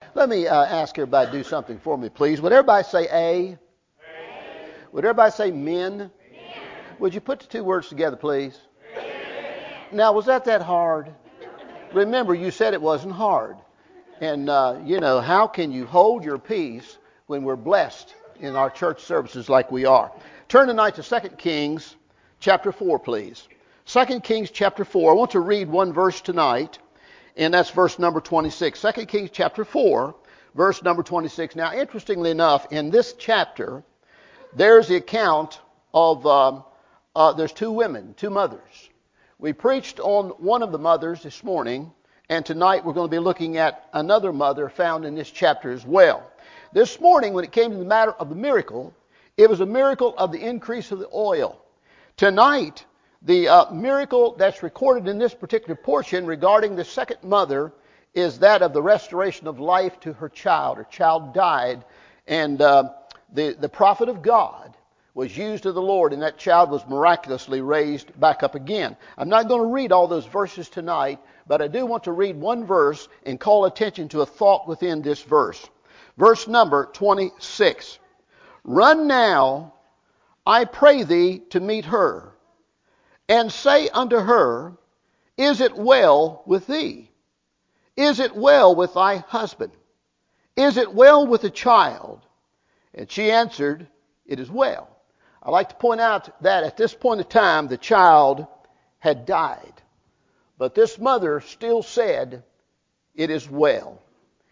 Let me ask everybody to do something for me, please. Would everybody say A? Would everybody say men? Would you put the two words together, please? Now, was that hard? Remember, you said it wasn't hard. And, how can you hold your peace when we're blessed in our church services like we are? Turn tonight to 2 Kings chapter 4, please. 2 Kings chapter 4. I want to read one verse tonight, and that's verse number 26. 2 Kings chapter 4, verse number 26. Now, interestingly enough, in this chapter, there's the account of, there's two women, two mothers. We preached on one of the mothers this morning, and tonight we're going to be looking at another mother found in this chapter as well. This morning, when it came to the matter of the miracle, it was a miracle of the increase of the oil. Tonight, the miracle that's recorded in this particular portion regarding the second mother is that of the restoration of life to her child. Her child died, and the prophet of God was used of the Lord, and that child was miraculously raised back up again. I'm not going to read all those verses tonight, but I do want to read one verse and call attention to a thought within this verse. Verse number 26. Run now, I pray thee, to meet her, and say unto her, Is it well with thee? Is it well with thy husband? Is it well with the child? And she answered, It is well. I'd like to point out that at this point in time, the child had died. But this mother still said, It is well.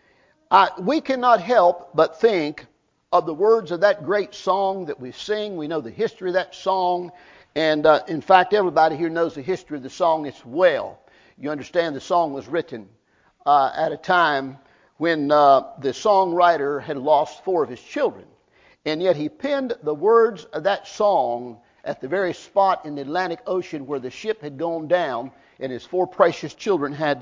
We cannot help but think of the words of that great song that we sing. We know the history of that song. And in fact, everybody here knows the history of the song, It's Well. You understand the song was written at a time when the songwriter had lost 4 of his children. And yet he penned the words of that song at the very spot in the Atlantic Ocean where the ship had gone down and his 4 precious children had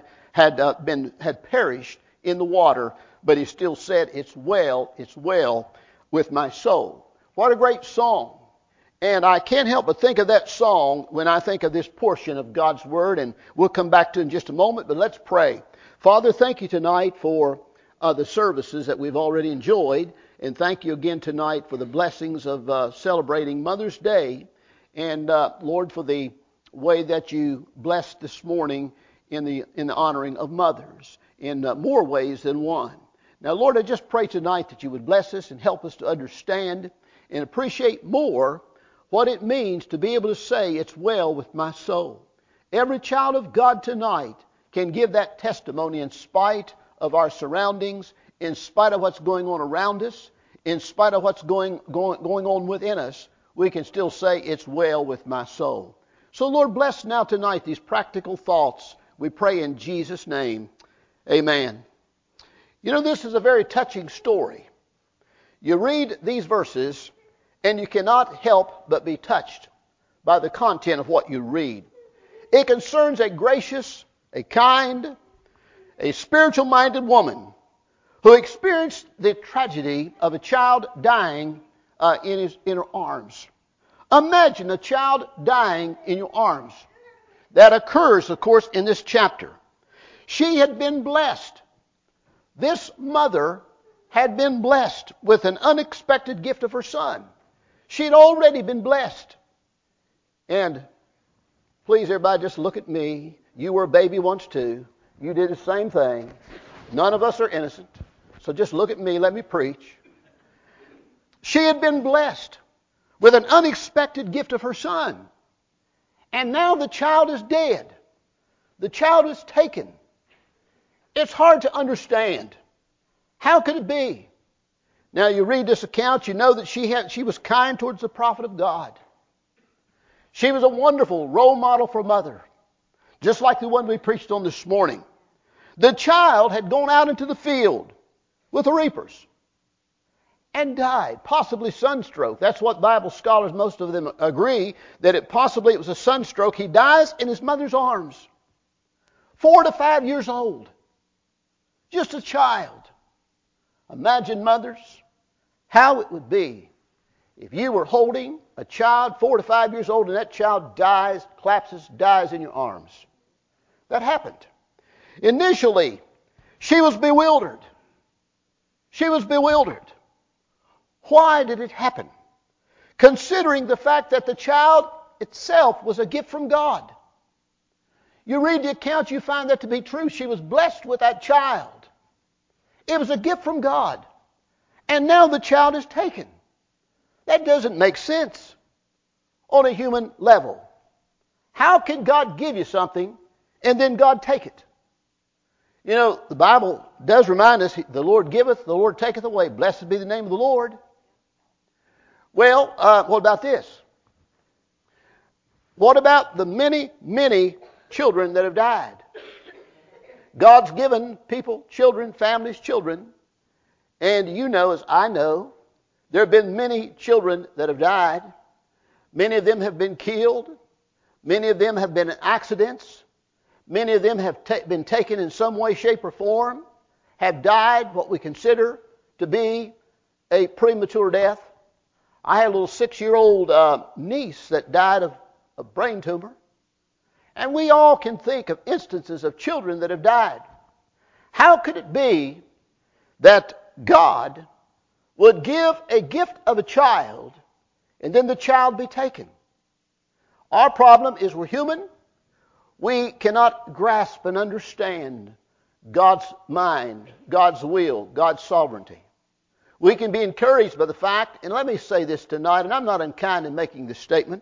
perished in the water. But he still said, it's well with my soul. What a great song. And I can't help but think of that song when I think of this portion of God's Word. And we'll come back to it in just a moment, but let's pray. Father, thank you tonight for the services that we've already enjoyed. And thank you again tonight for the blessings of celebrating Mother's Day. And Lord, for the way that you blessed this morning in the honoring of mothers in more ways than one. Now, Lord, I just pray tonight that you would bless us and help us to understand and appreciate more what it means to be able to say it's well with my soul. Every child of God tonight can give that testimony in spite of our surroundings, in spite of what's going on around us, in spite of what's going on within us. We can still say it's well with my soul. So, Lord, bless now tonight these practical thoughts. We pray in Jesus' name. Amen. You know, this is a very touching story. You read these verses, and you cannot help but be touched by the content of what you read. It concerns a gracious, a kind, a spiritual-minded woman who experienced the tragedy of a child dying in her arms. Imagine a child dying in your arms. That occurs, of course, in this chapter. She had been blessed. This mother had been blessed with an unexpected gift of her son. She had already been blessed. And please, everybody, just look at me. You were a baby once too. You did the same thing. None of us are innocent. So just look at me. Let me preach. She had been blessed with an unexpected gift of her son. And now the child is dead. The child is taken. It's hard to understand. How could it be? Now you read this account, you know that she was kind towards the prophet of God. She was a wonderful role model for a mother, just like the one we preached on this morning. The child had gone out into the field with the reapers and died, possibly sunstroke. That's what Bible scholars, most of them agree, that it was a sunstroke. He dies in his mother's arms, 4 to 5 years old, just a child. Imagine, mothers, how it would be if you were holding a child 4 to 5 years old and that child collapses, dies in your arms. That happened. Initially, she was bewildered. She was bewildered. Why did it happen? Considering the fact that the child itself was a gift from God. You read the account, you find that to be true. She was blessed with that child. It was a gift from God. And now the child is taken. That doesn't make sense on a human level. How can God give you something and then God take it? You know, the Bible does remind us, the Lord giveth, the Lord taketh away. Blessed be the name of the Lord. Well, what about this? What about the many, many children that have died? God's given people, children, families, children. And you know, as I know, there have been many children that have died. Many of them have been killed. Many of them have been in accidents. Many of them have been taken in some way, shape, or form, have died what we consider to be a premature death. I had a little 6-year-old niece that died of a brain tumor. And we all can think of instances of children that have died. How could it be that God would give a gift of a child and then the child be taken? Our problem is we're human. We cannot grasp and understand God's mind, God's will, God's sovereignty. We can be encouraged by the fact, and let me say this tonight, and I'm not unkind in making this statement.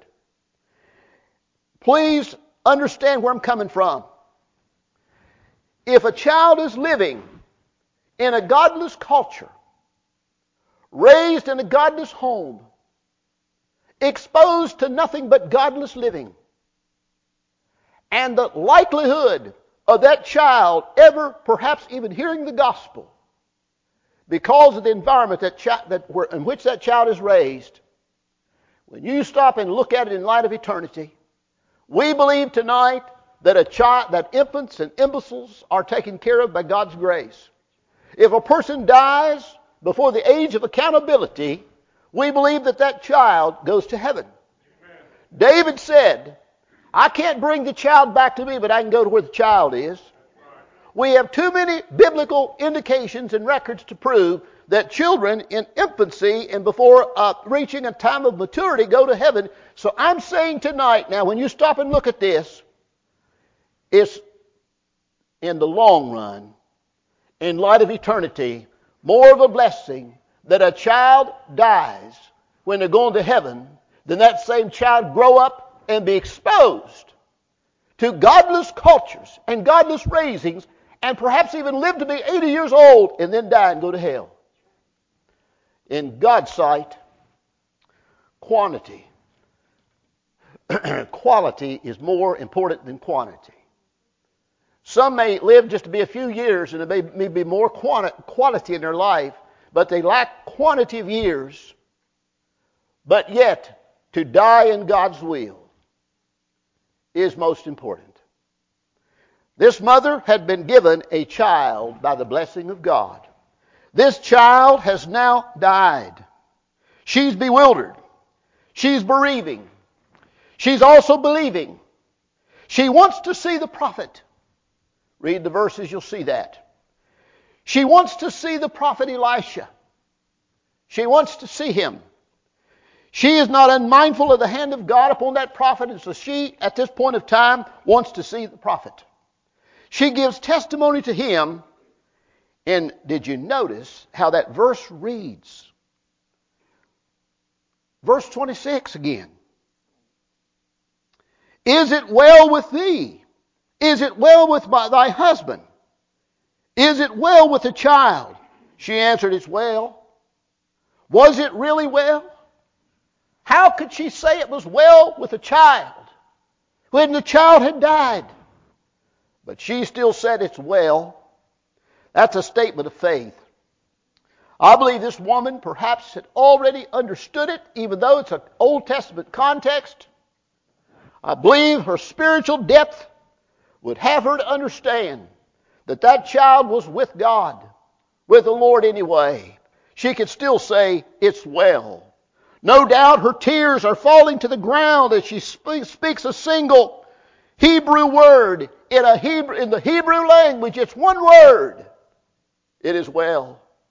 Please understand where I'm coming from. If a child is living in a godless culture, raised in a godless home, exposed to nothing but godless living, and the likelihood of that child ever perhaps even hearing the gospel because of the environment in which that child is raised, when you stop and look at it in light of eternity, we believe tonight that infants and imbeciles are taken care of by God's grace. If a person dies before the age of accountability, we believe that child goes to heaven. Amen. David said, I can't bring the child back to me, but I can go to where the child is. We have too many biblical indications and records to prove that children in infancy and before reaching a time of maturity go to heaven. So I'm saying tonight, now when you stop and look at this, it's in the long run, in light of eternity, more of a blessing that a child dies when they're going to heaven than that same child grow up and be exposed to godless cultures and godless raisings and perhaps even live to be 80 years old and then die and go to hell. In God's sight, quality is more important than quantity. Some may live just to be a few years and there may be more quality in their life, but they lack quantity of years. But yet, to die in God's will is most important. This mother had been given a child by the blessing of God. This child has now died. She's bewildered. She's bereaving. She's also believing. She wants to see the prophet. Read the verses, you'll see that. She wants to see the prophet Elisha. She wants to see him. She is not unmindful of the hand of God upon that prophet, and so she, at this point of time, wants to see the prophet. She gives testimony to him, and did you notice how that verse reads? Verse 26 again. Is it well with thee? Is it well with thy husband? Is it well with the child? She answered, it's well. Was it really well? How could she say it was well with a child when the child had died? But she still said it's well. That's a statement of faith. I believe this woman perhaps had already understood it, even though it's an Old Testament context. I believe her spiritual depth would have her to understand that child was with God, with the Lord anyway. She could still say, it's well. No doubt her tears are falling to the ground as she speaks a single Hebrew word. In the Hebrew language, it's one word. It is well.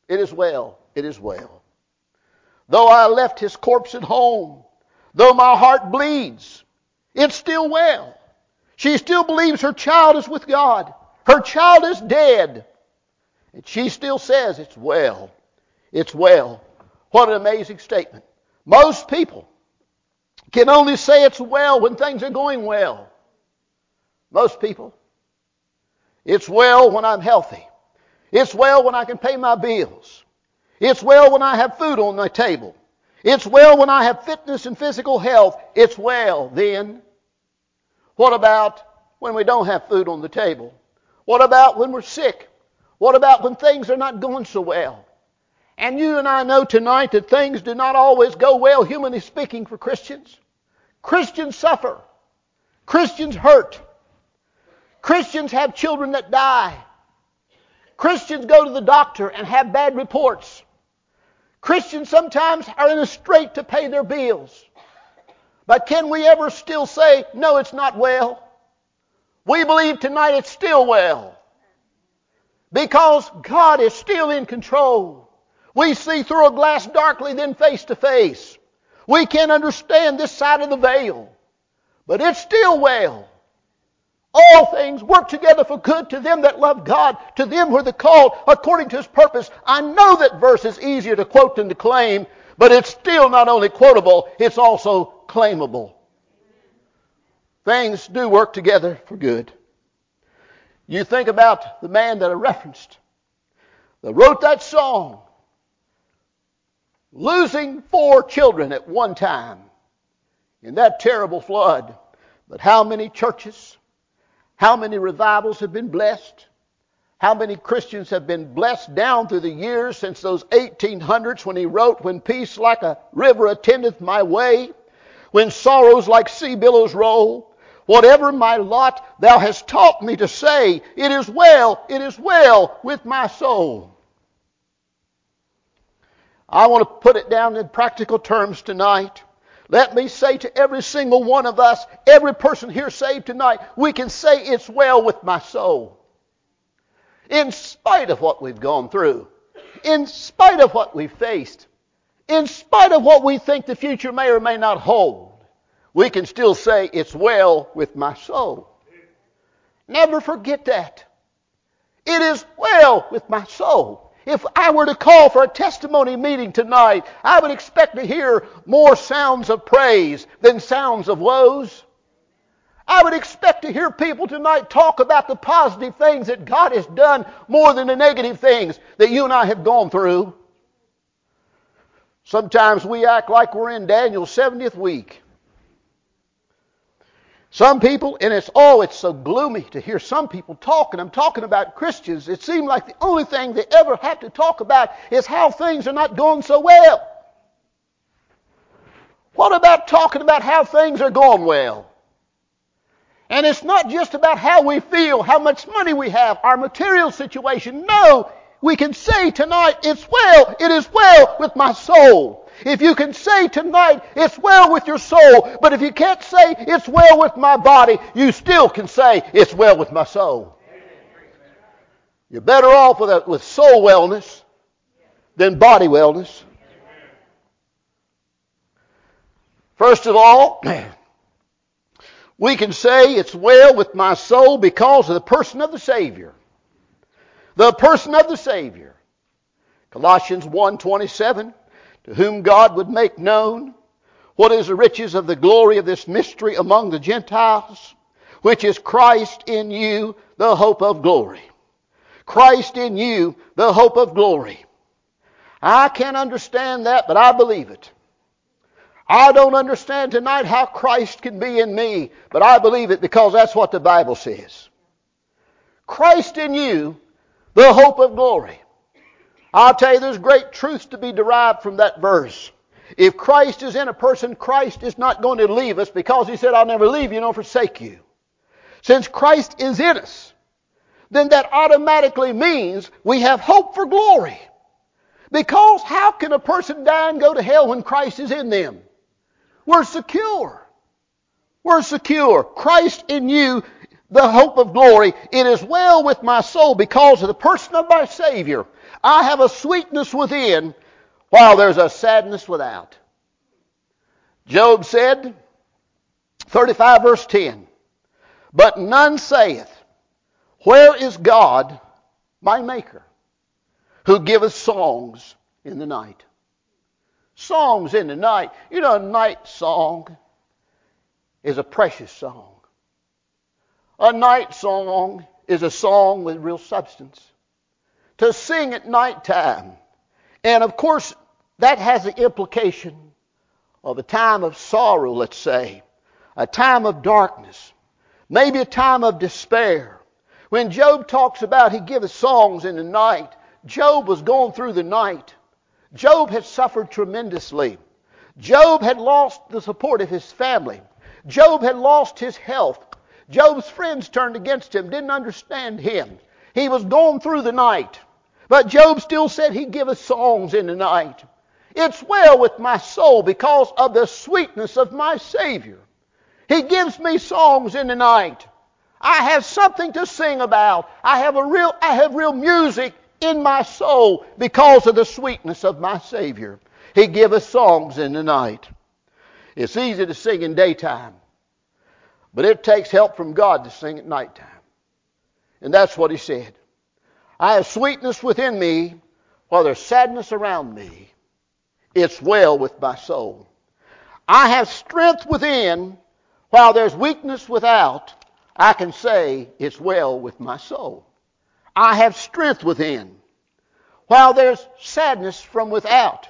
It is well. It is well. Though I left his corpse at home, though my heart bleeds, it's still well. She still believes her child is with God. Her child is dead. And she still says, it's well. It's well. What an amazing statement. Most people can only say it's well when things are going well. Most people. It's well when I'm healthy. It's well when I can pay my bills. It's well when I have food on my table. It's well when I have fitness and physical health. It's well then. What about when we don't have food on the table? What about when we're sick? What about when things are not going so well? And you and I know tonight that things do not always go well, humanly speaking, for Christians. Christians suffer. Christians hurt. Christians have children that die. Christians go to the doctor and have bad reports. Christians sometimes are in a strait to pay their bills. But can we ever still say, no, it's not well? We believe tonight it's still well. Because God is still in control. We see through a glass darkly, then face to face. We can't understand this side of the veil. But it's still well. All things work together for good to them that love God, to them who are the called according to His purpose. I know that verse is easier to quote than to claim, but it's still not only quotable, it's also claimable. Things do work together for good. You think about the man that I referenced, that wrote that song, losing 4 children at one time in that terrible flood. But how many churches, how many revivals have been blessed? How many Christians have been blessed down through the years since those 1800s when he wrote, when peace like a river attendeth my way, when sorrows like sea billows roll, whatever my lot, thou hast taught me to say, it is well with my soul. I want to put it down in practical terms tonight. Let me say to every single one of us, every person here saved tonight, we can say it's well with my soul. In spite of what we've gone through, in spite of what we've faced, in spite of what we think the future may or may not hold, we can still say it's well with my soul. Never forget that. It is well with my soul. If I were to call for a testimony meeting tonight, I would expect to hear more sounds of praise than sounds of woes. I would expect to hear people tonight talk about the positive things that God has done more than the negative things that you and I have gone through. Sometimes we act like we're in Daniel's 70th week. Some people, and it's so gloomy to hear some people talk, and I'm talking about Christians. It seems like the only thing they ever have to talk about is how things are not going so well. What about talking about how things are going well? And it's not just about how we feel, how much money we have, our material situation. No, we can say tonight, it's well, it is well with my soul. If you can say tonight, it's well with your soul, but if you can't say, it's well with my body, you still can say, it's well with my soul. You're better off with soul wellness than body wellness. First of all, we can say it's well with my soul because of the person of the Savior. The person of the Savior. Colossians 1:27. To whom God would make known what is the riches of the glory of this mystery among the Gentiles, which is Christ in you, the hope of glory. Christ in you, the hope of glory. I can't understand that, but I believe it. I don't understand tonight how Christ can be in me, but I believe it because that's what the Bible says. Christ in you, the hope of glory. I'll tell you, there's great truths to be derived from that verse. If Christ is in a person, Christ is not going to leave us because He said, I'll never leave you nor forsake you. Since Christ is in us, then that automatically means we have hope for glory. Because how can a person die and go to hell when Christ is in them? We're secure. We're secure. Christ in you, the hope of glory. It is well with my soul because of the person of my Savior. I have a sweetness within while there's a sadness without. Job said, 35 verse 10, but none saith, where is God, my Maker, who giveth songs in the night? Songs in the night. You know, a night song is a precious song. A night song is a song with real substance. To sing at nighttime. And of course, that has the implication of a time of sorrow, let's say. A time of darkness. Maybe a time of despair. When Job talks about he giveth songs in the night, Job was going through the night. Job had suffered tremendously. Job had lost the support of his family. Job had lost his health. Job's friends turned against him, didn't understand him. He was going through the night. But Job still said he giveth songs in the night. It's well with my soul because of the sweetness of my Savior. He gives me songs in the night. I have something to sing about. I have real music in my soul because of the sweetness of my Savior. He giveth songs in the night. It's easy to sing in daytime, but it takes help from God to sing at nighttime. And that's what he said. I have sweetness within me while there's sadness around me. It's well with my soul. I have strength within while there's weakness without. I can say it's well with my soul. I have strength within while there's sadness from without.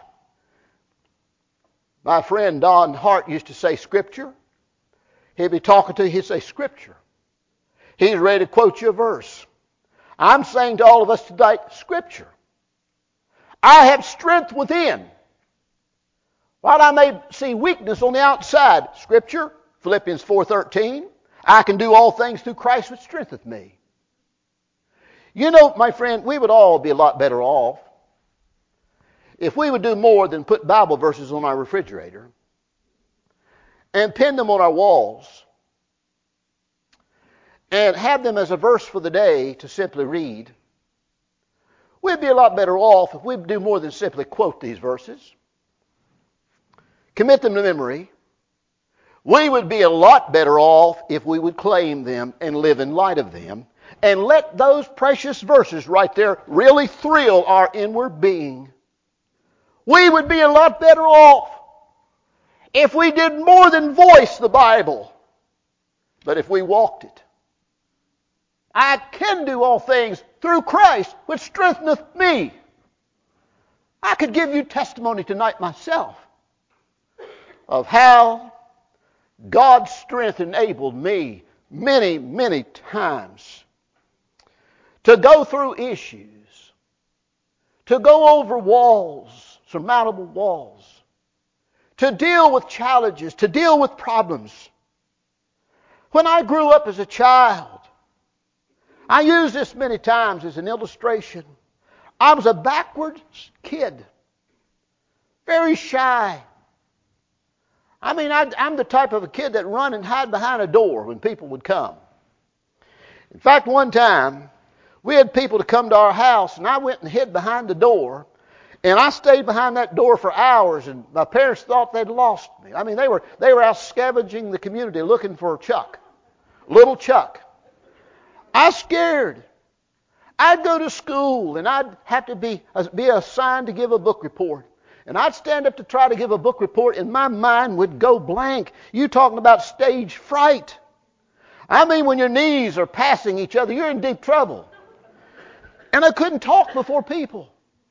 My friend Don Hart used to say Scripture. He'd be talking to you, he'd say Scripture. He's ready to quote you a verse. I'm saying to all of us tonight, Scripture. I have strength within. While I may see weakness on the outside, Scripture, Philippians 4:13, I can do all things through Christ which strengtheneth me. You know, my friend, we would all be a lot better off if we would do more than put Bible verses on our refrigerator and pin them on our walls and have them as a verse for the day to simply read. We'd be a lot better off if we'd do more than simply quote these verses, commit them to memory. We would be a lot better off if we would claim them and live in light of them and let those precious verses right there really thrill our inward being. We would be a lot better off if we did more than voice the Bible, but if we walked it. I can do all things through Christ which strengtheneth me. I could give you testimony tonight myself of how God's strength enabled me many, many times to go through issues, to go over walls, surmountable walls, to deal with challenges, to deal with problems. When I grew up as a child, I use this many times as an illustration. I was a backwards kid, very shy. I mean, I'm the type of a kid that run and hide behind a door when people would come. In fact, one time, we had people to come to our house, and I went and hid behind the door, and I stayed behind that door for hours, and my parents thought they'd lost me. I mean, they were out scavenging the community looking for Chuck, little Chuck. I was scared. I'd go to school, and I'd have to be assigned to give a book report. And I'd stand up to try to give a book report, and my mind would go blank. You talking about stage fright. I mean, when your knees are passing each other, you're in deep trouble. And I couldn't talk before people.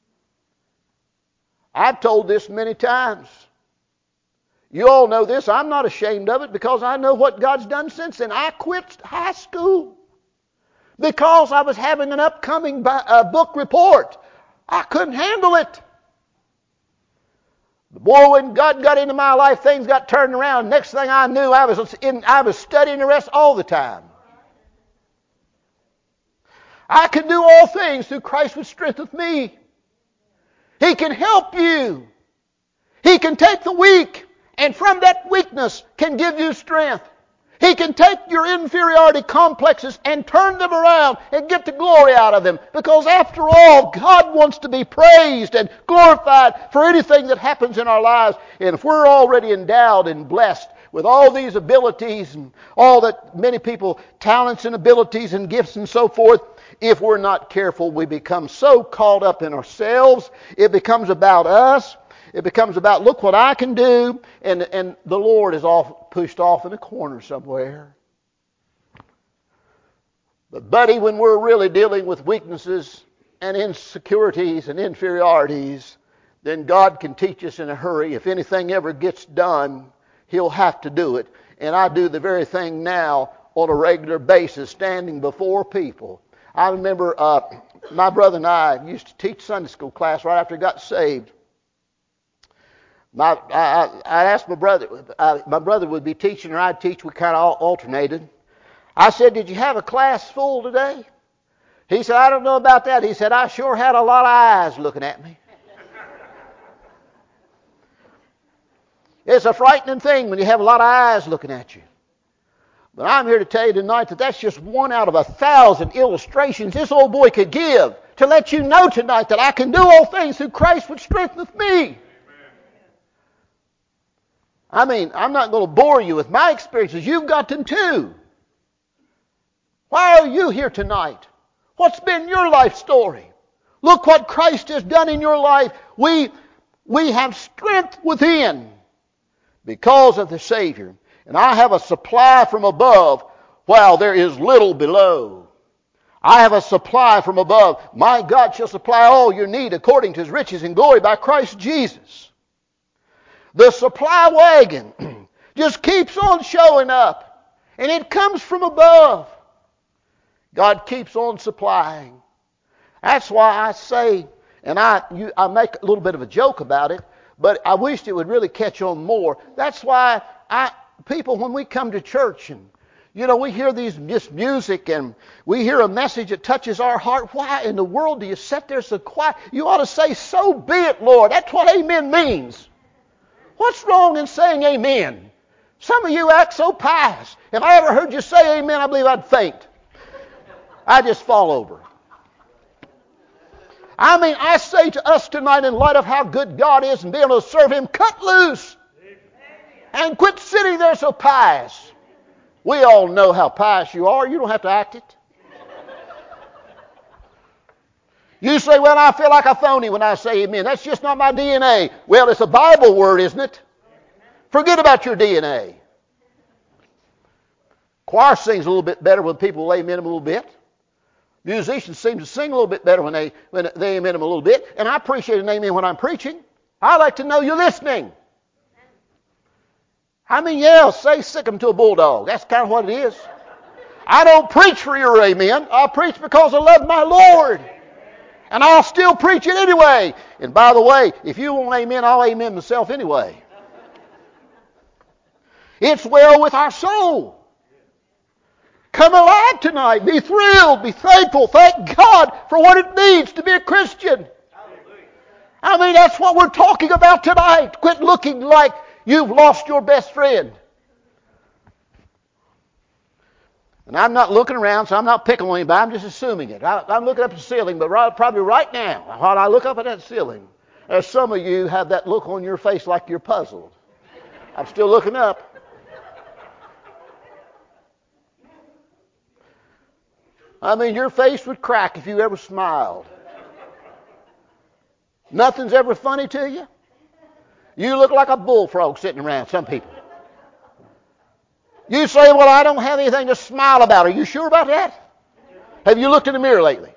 I've told this many times. You all know this. I'm not ashamed of it because I know what God's done since then. I quit high school because I was having an upcoming book report. I couldn't handle it. Boy, when God got into my life, things got turned around. Next thing I knew, I was studying the rest all the time. I can do all things through Christ which strengtheneth me. He can help you. He can take the weak, and from that weakness can give you strength. He can take your inferiority complexes and turn them around and get the glory out of them. Because after all, God wants to be praised and glorified for anything that happens in our lives. And if we're already endowed and blessed with all these abilities and all that many people, talents and abilities and gifts and so forth, if we're not careful, we become so caught up in ourselves. It becomes about us. It becomes about, look what I can do, and the Lord is pushed off in a corner somewhere. But buddy, when we're really dealing with weaknesses and insecurities and inferiorities, then God can teach us in a hurry. If anything ever gets done, He'll have to do it. And I do the very thing now on a regular basis, standing before people. I remember my brother and I used to teach Sunday school class right after I got saved. I asked my brother. My brother would be teaching or I'd teach. We kind of alternated. I said, "Did you have a class full today?" He said, "I don't know about that." He said, "I sure had a lot of eyes looking at me." It's a frightening thing when you have a lot of eyes looking at you. But I'm here to tell you tonight that that's just one out of 1,000 illustrations this old boy could give to let you know tonight that I can do all things through Christ which strengtheneth me. I mean, I'm not going to bore you with my experiences. You've got them too. Why are you here tonight? What's been your life story? Look what Christ has done in your life. We have strength within because of the Savior. And I have a supply from above while there is little below. I have a supply from above. My God shall supply all your need according to His riches and glory by Christ Jesus. The supply wagon just keeps on showing up. And it comes from above. God keeps on supplying. That's why I say, and I make a little bit of a joke about it, but I wished it would really catch on more. That's why people, when we come to church and, we hear this music and we hear a message that touches our heart. Why in the world do you sit there so quiet? You ought to say, "So be it, Lord." That's what amen means. What's wrong in saying amen? Some of you act so pious. If I ever heard you say amen, I believe I'd faint. I'd just fall over. I mean, I say to us tonight, in light of how good God is and being able to serve Him, cut loose and quit sitting there so pious. We all know how pious you are. You don't have to act it. You say, "Well, I feel like a phony when I say amen. That's just not my DNA." Well, it's a Bible word, isn't it? Forget about your DNA. Choir sings a little bit better when people amen them a little bit. Musicians seem to sing a little bit better when they amen them a little bit. And I appreciate an amen when I'm preaching. I like to know you're listening. I mean, yeah, say sick 'em to a bulldog. That's kind of what it is. I don't preach for your amen. I preach because I love my Lord. And I'll still preach it anyway. And by the way, if you won't amen, I'll amen myself anyway. It's well with our soul. Come alive tonight. Be thrilled. Be thankful. Thank God for what it means to be a Christian. I mean, that's what we're talking about tonight. Quit looking like you've lost your best friend. And I'm not looking around, so I'm not picking on anybody. I'm just assuming it. I'm looking up at the ceiling, but probably right now, while I look up at that ceiling, there's some of you have that look on your face like you're puzzled. I'm still looking up. I mean, your face would crack if you ever smiled. Nothing's ever funny to you. You look like a bullfrog sitting around, some people. You say, "Well, I don't have anything to smile about." Are you sure about that? Have you looked in the mirror lately?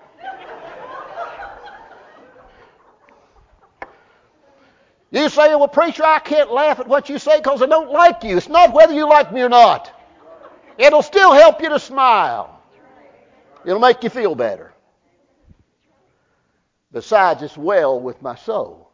You say, "Well, preacher, I can't laugh at what you say because I don't like you." It's not whether you like me or not. It'll still help you to smile. It'll make you feel better. Besides, it's well with my soul.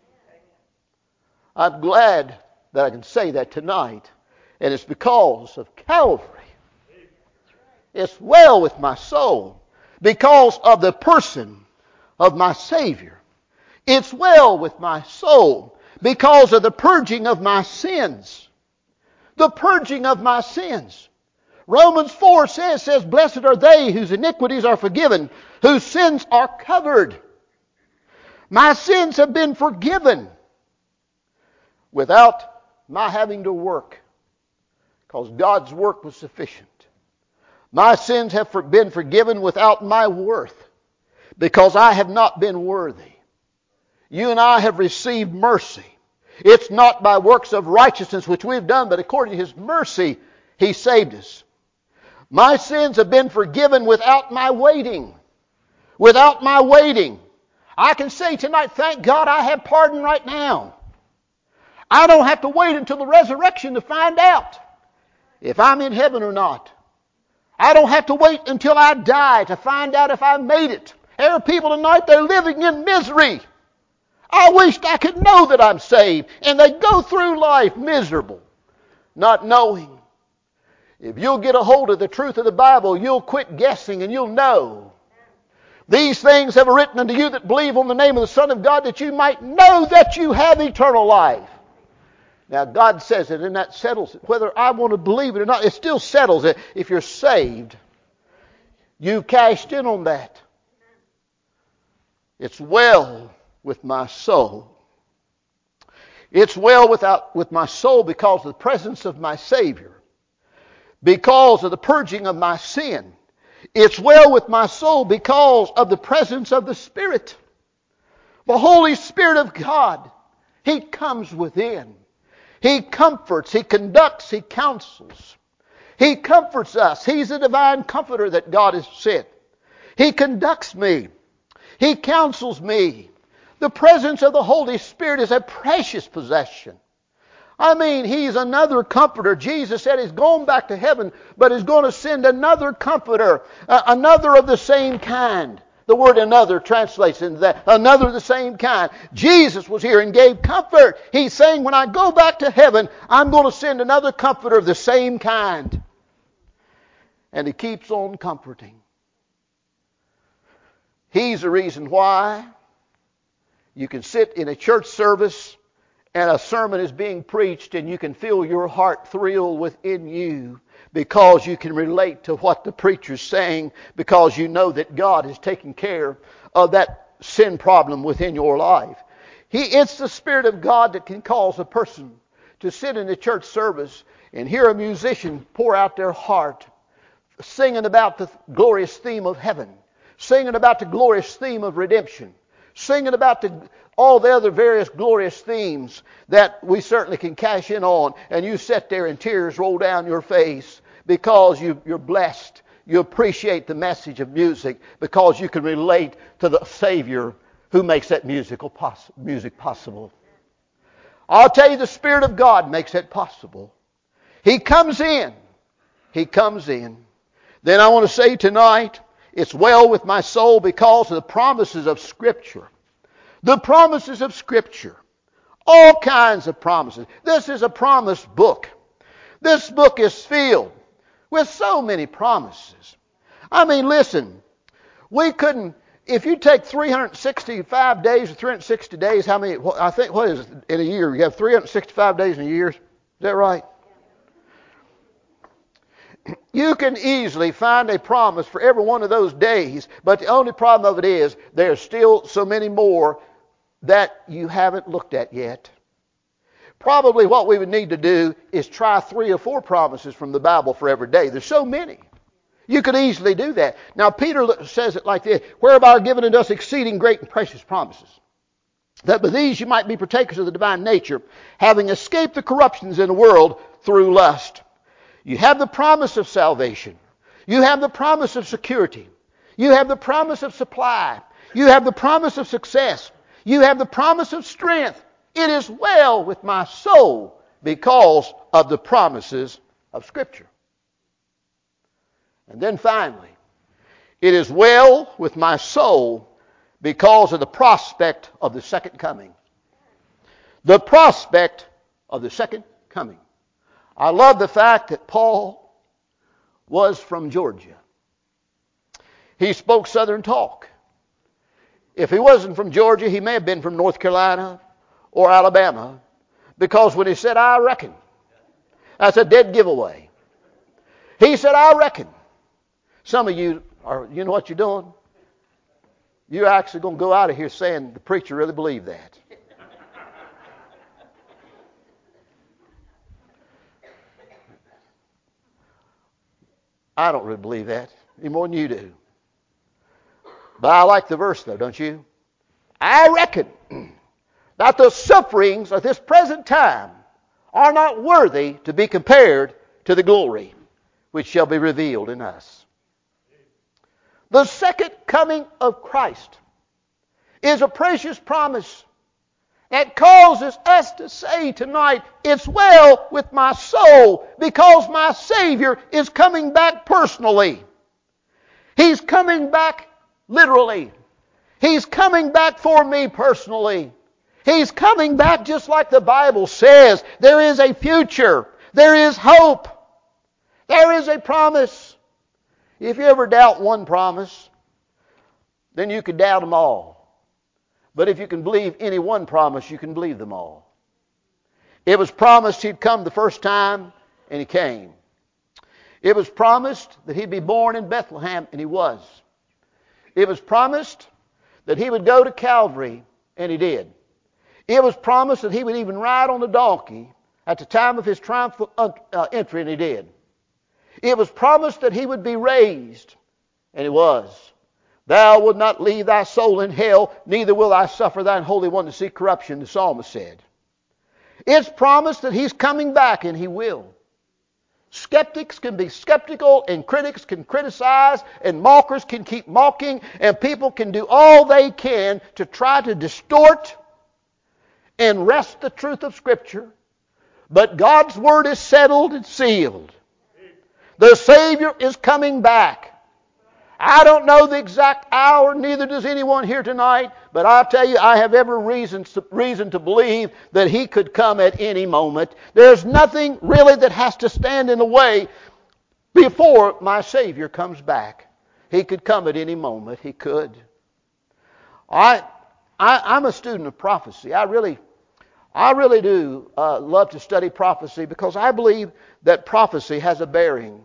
I'm glad that I can say that tonight. And it's because of Calvary. It's well with my soul because of the person of my Savior. It's well with my soul because of the purging of my sins. The purging of my sins. Romans 4 says, blessed are they whose iniquities are forgiven, whose sins are covered. My sins have been forgiven without my having to work, because God's work was sufficient. My sins have been forgiven without my worth, because I have not been worthy. You and I have received mercy. It's not by works of righteousness which we've done, but according to His mercy, He saved us. My sins have been forgiven without my waiting. Without my waiting. I can say tonight, thank God I have pardon right now. I don't have to wait until the resurrection to find out if I'm in heaven or not. I don't have to wait until I die to find out if I made it. There are people tonight, they're living in misery. I wished I could know that I'm saved. And they go through life miserable, not knowing. If you'll get a hold of the truth of the Bible, you'll quit guessing and you'll know. These things have I written unto you that believe on the name of the Son of God, that you might know that you have eternal life. Now, God says it, and that settles it. Whether I want to believe it or not, it still settles it. If you're saved, you've cashed in on that. It's well with my soul. It's well with my soul because of the presence of my Savior. Because of the purging of my sin. It's well with my soul because of the presence of the Spirit. The Holy Spirit of God, He comes within. He comforts, He conducts, He counsels. He comforts us. He's the divine comforter that God has sent. He conducts me. He counsels me. The presence of the Holy Spirit is a precious possession. I mean, He's another comforter. Jesus said He's going back to heaven, but He's going to send another comforter, another of the same kind. The word another translates into that. Another of the same kind. Jesus was here and gave comfort. He's saying, when I go back to heaven, I'm going to send another comforter of the same kind. And He keeps on comforting. He's the reason why you can sit in a church service and a sermon is being preached and you can feel your heart thrill within you because you can relate to what the preacher's saying, because you know that God is taking care of that sin problem within your life. It's the Spirit of God that can cause a person to sit in a church service and hear a musician pour out their heart, singing about the glorious theme of heaven, singing about the glorious theme of redemption, singing about all the other various glorious themes that we certainly can cash in on, and you sit there and tears roll down your face because you're blessed. You appreciate the message of music because you can relate to the Savior who makes that music possible. I'll tell you, the Spirit of God makes that possible. He comes in. He comes in. Then I want to say tonight, it's well with my soul because of the promises of Scripture. The promises of Scripture. All kinds of promises. This is a promise book. This book is filled with so many promises. I mean, listen, we couldn't, if you take 365 days or 360 days, how many, I think, what is it in a year? You have 365 days in a year. Is that right? You can easily find a promise for every one of those days, but the only problem of it is there's still so many more that you haven't looked at yet. Probably what we would need to do is try 3 or 4 promises from the Bible for every day. There's so many. You could easily do that. Now, Peter says it like this, whereby are given unto us exceeding great and precious promises, that by these you might be partakers of the divine nature, having escaped the corruptions in the world through lust. You have the promise of salvation. You have the promise of security. You have the promise of supply. You have the promise of success. You have the promise of strength. It is well with my soul because of the promises of Scripture. And then finally, it is well with my soul because of the prospect of the second coming. The prospect of the second coming. I love the fact that Paul was from Georgia. He spoke Southern talk. If he wasn't from Georgia, he may have been from North Carolina or Alabama, because when he said, I reckon, that's a dead giveaway. He said, I reckon. Some of you you know what you're doing? You're actually going to go out of here saying the preacher really believed that. I don't really believe that any more than you do. But I like the verse, though, don't you? I reckon that the sufferings of this present time are not worthy to be compared to the glory which shall be revealed in us. The second coming of Christ is a precious promise that causes us to say tonight, it's well with my soul because my Savior is coming back personally. He's coming back literally. He's coming back for me personally. He's coming back just like the Bible says. There is a future. There is hope. There is a promise. If you ever doubt one promise, then you could doubt them all. But if you can believe any one promise, you can believe them all. It was promised He'd come the first time, and He came. It was promised that He'd be born in Bethlehem, and He was. It was promised that He would go to Calvary, and He did. It was promised that He would even ride on a donkey at the time of His triumphal entry, and He did. It was promised that He would be raised, and He was. Thou wilt not leave thy soul in hell, neither will I suffer thine Holy One to see corruption, the psalmist said. It's promised that He's coming back, and He will. Skeptics can be skeptical, and critics can criticize, and mockers can keep mocking, and people can do all they can to try to distort and wrest the truth of Scripture. But God's Word is settled and sealed. The Savior is coming back. I don't know the exact hour, neither does anyone here tonight, but I'll tell you, I have every reason to believe that He could come at any moment. There's nothing really that has to stand in the way before my Savior comes back. He could come at any moment. He could. I'm a student of prophecy. I really do love to study prophecy because I believe that prophecy has a bearing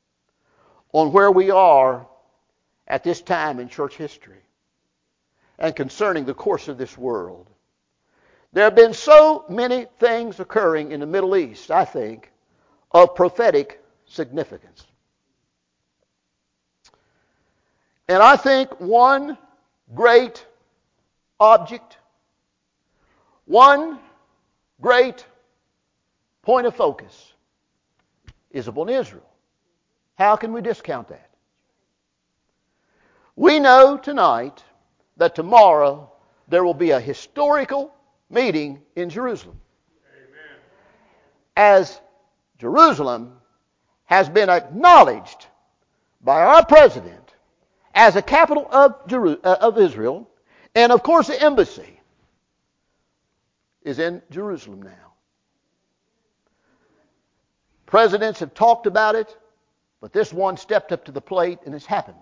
on where we are at this time in church history and concerning the course of this world. There have been so many things occurring in the Middle East, I think, of prophetic significance. And I think one great object, one great point of focus is upon Israel. How can we discount that? We know tonight that tomorrow there will be a historical meeting in Jerusalem. Amen. As Jerusalem has been acknowledged by our president as a capital of Israel, and of course the embassy is in Jerusalem now. Presidents have talked about it, but this one stepped up to the plate and it's happened.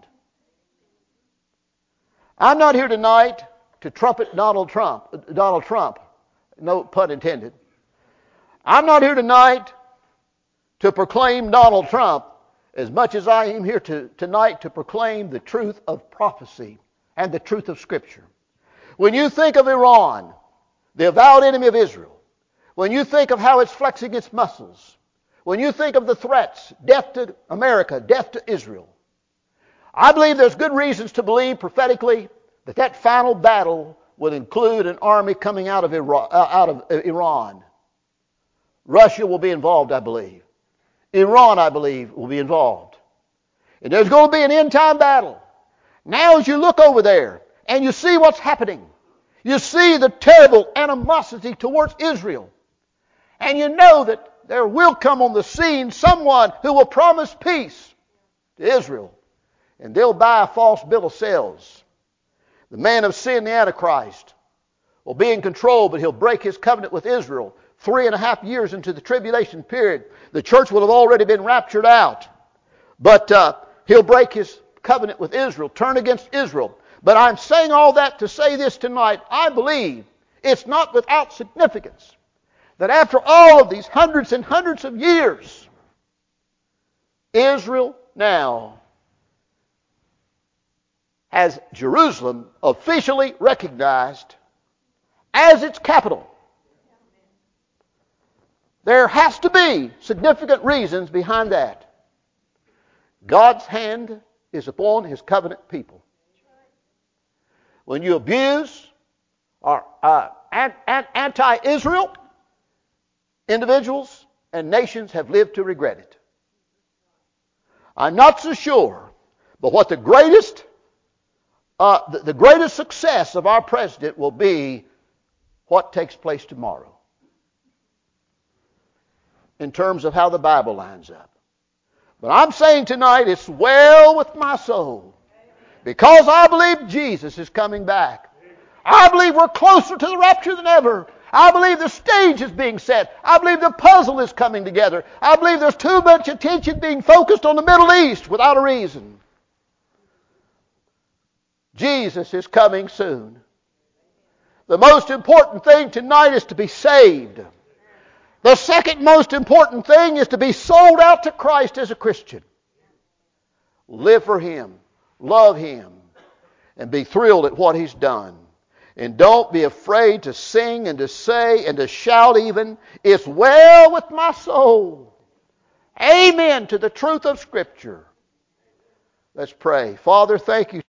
I'm not here tonight to trumpet Donald Trump, no pun intended. I'm not here tonight to proclaim Donald Trump as much as I am here tonight to proclaim the truth of prophecy and the truth of Scripture. When you think of Iran, the avowed enemy of Israel, when you think of how it's flexing its muscles, when you think of the threats, death to America, death to Israel, I believe there's good reasons to believe prophetically that final battle will include an army coming out of Iran. Russia will be involved, I believe. Iran, I believe, will be involved. And there's going to be an end-time battle. Now as you look over there and you see what's happening, you see the terrible animosity towards Israel, and you know that there will come on the scene someone who will promise peace to Israel. And they'll buy a false bill of sales. The man of sin, the Antichrist, will be in control, but he'll break his covenant with Israel 3.5 years into the tribulation period. The church will have already been raptured out. But he'll break his covenant with Israel, turn against Israel. But I'm saying all that to say this tonight. I believe it's not without significance that after all of these hundreds and hundreds of years, Israel now has Jerusalem officially recognized as its capital. There has to be significant reasons behind that. God's hand is upon His covenant people. When you abuse or anti-Israel, individuals and nations have lived to regret it. I'm not so sure, but what the greatest success of our president will be what takes place tomorrow in terms of how the Bible lines up. But I'm saying tonight, it's well with my soul, because I believe Jesus is coming back. I believe we're closer to the rapture than ever. I believe the stage is being set. I believe the puzzle is coming together. I believe there's too much attention being focused on the Middle East without a reason. Jesus is coming soon. The most important thing tonight is to be saved. The second most important thing is to be sold out to Christ as a Christian. Live for Him, love Him, and be thrilled at what He's done. And don't be afraid to sing and to say and to shout even, "It's well with my soul." Amen to the truth of Scripture. Let's pray. Father, thank you.